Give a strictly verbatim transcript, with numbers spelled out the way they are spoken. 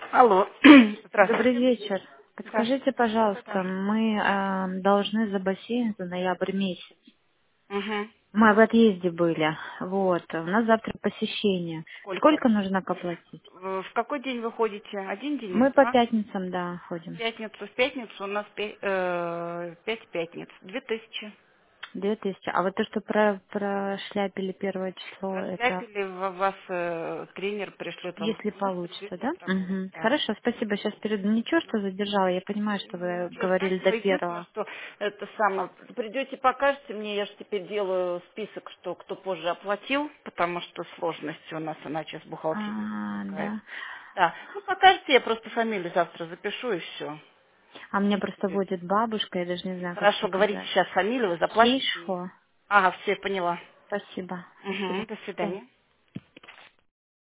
Алло. Добрый Здравствуйте. вечер. Да. Подскажите, пожалуйста, Да-да-да. мы э, должны за бассейн за ноябрь месяц. Угу. Мы в отъезде были. Вот. У нас завтра посещение. Сколько? Сколько нужно поплатить? В в какой день вы ходите? Один день или Мы по два? пятницам, да, В ходим. пятницу. В пятницу у нас пе- э, пять пятниц. Две тысячи. Две тысячи. А вот то, что про, прошляпили первое число, это Прошляпили, в- вас э, тренер пришлет вам если денег, получится, придете да? отработать. Угу. Да. Хорошо, спасибо. Сейчас перед... Ничего, что задержала. Я понимаю, что вы Ничего говорили до страшного. Единственное, первого. что это самое. Придете, покажете мне, я же теперь делаю список, что кто позже оплатил, потому что сложности у нас иначе с бухгалтерией А, возникает. да. Да. Ну, покажете, я просто фамилию завтра запишу и все. А мне просто будет бабушка, я даже не знаю, как Хорошо, говорите показать. сейчас фамилию, вы заплатите. Кейшхо. Ага, все, поняла. Спасибо. Угу, Спасибо. до До свидания.